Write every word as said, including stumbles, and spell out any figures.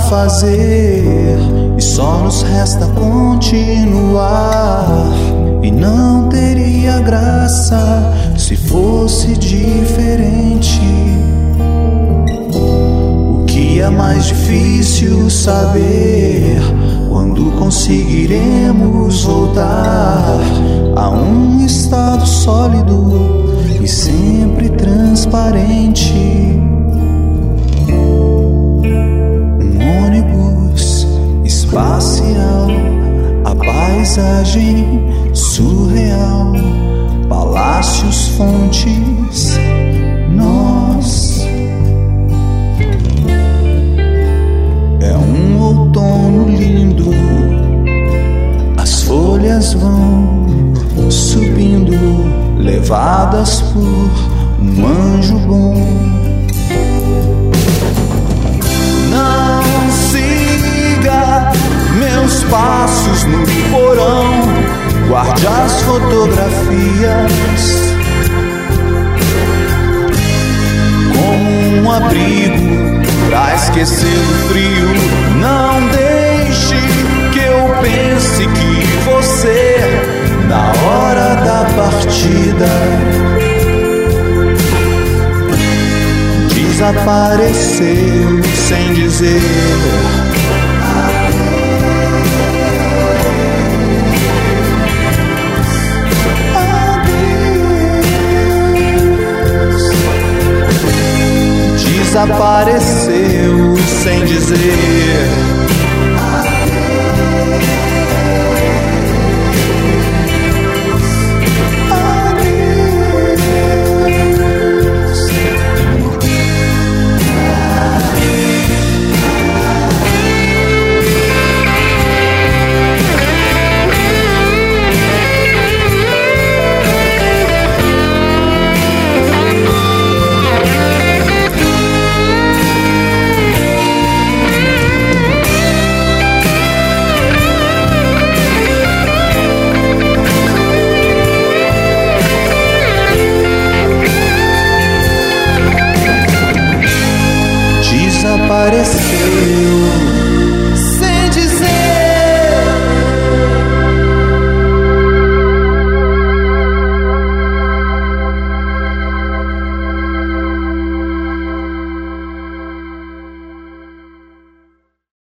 fazer e só nos resta continuar. E não teria graça se fosse diferente. O que é mais difícil saber quando conseguiremos voltar a um estado sólido e sempre transparente. Um ônibus espacial, a paisagem surreal, palácios, fontes, nós. É um outono lindo, as folhas vão subindo, levadas por um anjo bom. Não siga meus passos no porão, guarde as fotografias como um abrigo pra esquecer o frio. Não deixe que eu pense que você, na hora da partida, desapareceu sem dizer adeus. Desapareceu sem dizer